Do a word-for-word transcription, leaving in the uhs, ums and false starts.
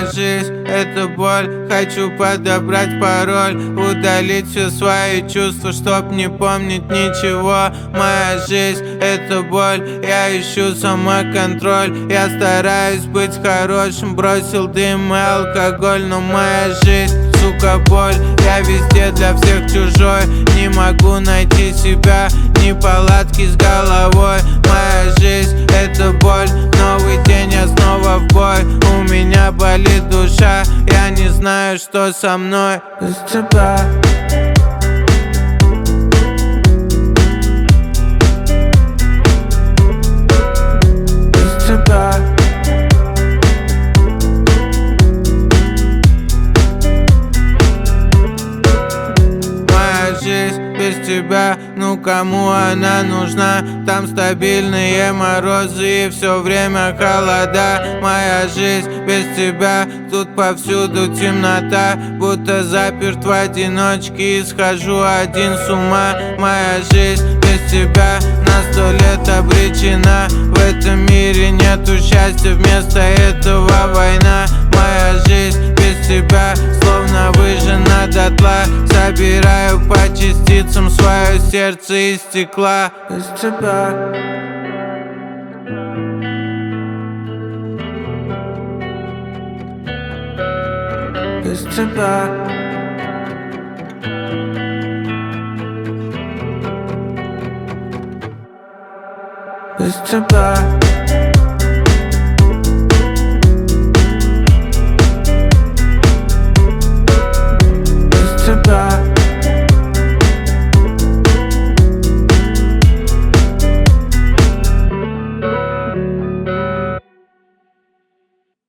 жизнь — это боль. Хочу подобрать пароль, удалить все свои чувства, чтоб не помнить ничего. Моя жизнь — это боль, я ищу самоконтроль. Я стараюсь быть хорошим, бросил дым и алкоголь. Но моя жизнь, сука, боль. Я везде для всех чужой, не могу найти себя, ни палатки с головой. Моя жизнь — это боль, новый день, я снова в бой. У меня болит душа, я не знаю, что со мной. Без тебя без тебя без тебя, ну кому она нужна? Там стабильные морозы и все время холода. Моя жизнь без тебя, тут повсюду темнота. Будто заперт в одиночке и схожу один с ума. Моя жизнь без тебя на сто лет обречена. В этом мире нету счастья, вместо этого война. Моя жизнь без тебя словно выжжена дотла. Собираю по частицам свое сердце из стекла. Без тебя без тебя без тебя